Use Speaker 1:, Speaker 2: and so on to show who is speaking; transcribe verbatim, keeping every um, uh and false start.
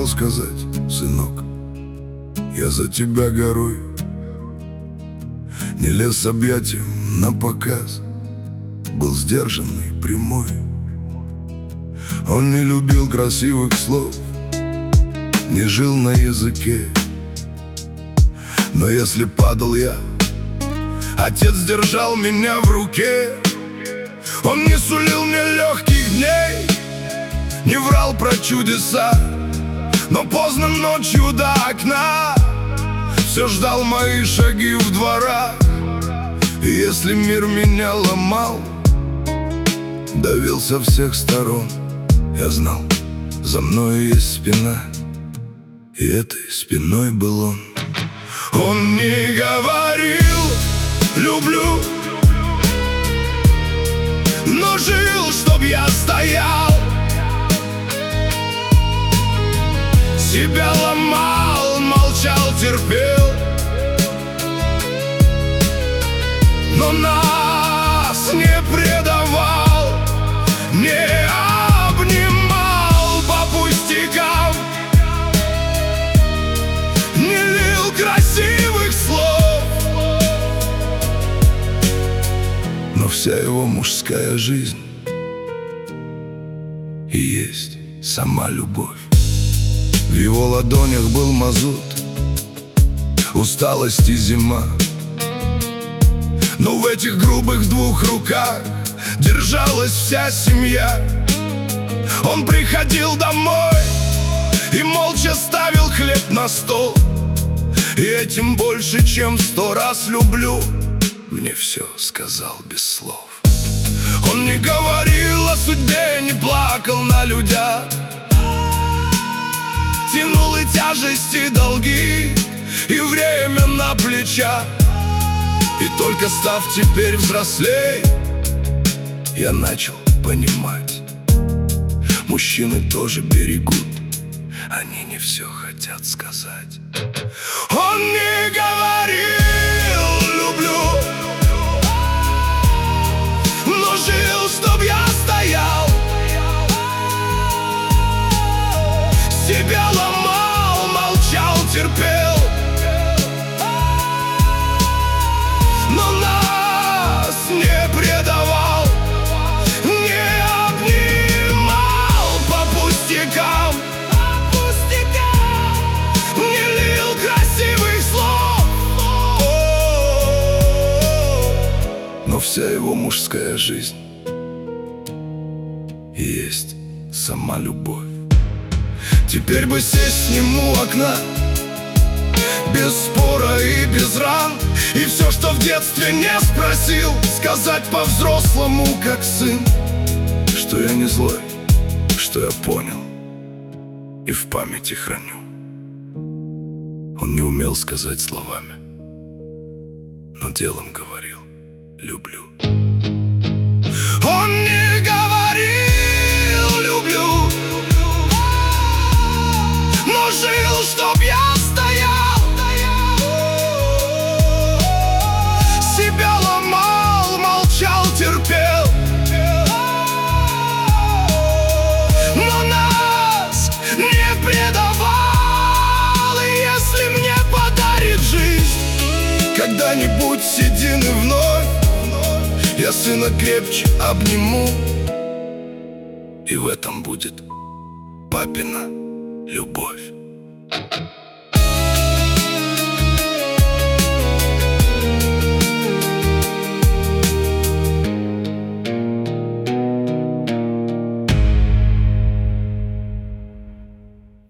Speaker 1: умел сказать: сынок, я за тебя горую. Не лез с объятием на показ, был сдержанный, прямой. Он не любил красивых слов, не жил на языке. Но если падал я, отец держал меня в руке. Он не сулил мне легких дней, не врал про чудеса, но поздно ночью до окна все ждал мои шаги в дворах. И если мир меня ломал, давил со всех сторон, я знал, за мной есть спина, и этой спиной был он. Он не говорил «люблю», но жил, чтоб я стоял, себя ломал, молчал, терпел, но нас не предавал, не обнимал по пустякам, не лил красивых слов. Но вся его мужская жизнь и есть сама любовь. В его ладонях был мазут, усталость и зима, но в этих грубых двух руках держалась вся семья. Он приходил домой и молча ставил хлеб на стол, и этим больше, чем сто раз люблю, мне все сказал без слов. Он не говорил о судьбе, не плакал на людях, тянул и тяжести, долги, и время на плечах. И только став теперь взрослей, я начал понимать, мужчины тоже берегут, они не все хотят сказать. Он не говорил «люблю», но жил, чтоб я стоял, себя ломал, молчал, терпел, но нас не предавал, не обнимал по пустякам, не лил красивых слов. Но вся его мужская жизнь и есть сама любовь. Теперь бы сесть с ним у окна, без спора и без ран, и все, что в детстве не спросил, сказать по-взрослому, как сын, что я не злой, что я понял и в памяти храню. Он не умел сказать словами, но делом говорил «люблю». Он не говорил «люблю», но жил, чтоб я стоял, себя ломал, молчал, терпел, но нас не предавал. И если мне подарит жизнь когда-нибудь седины вновь, я сына крепче обниму, и в этом будет папина любовь.